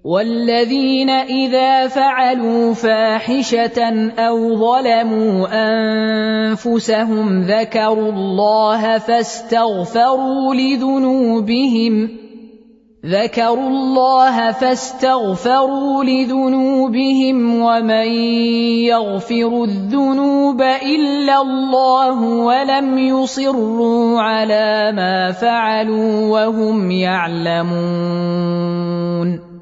والذين إذا فعلوا فاحشة أو ظلموا أنفسهم ذكروا الله فاستغفروا لذنوبهم ومن يغفر الذنوب إلا الله ولم يصروا على ما فعلوا وهم يعلمون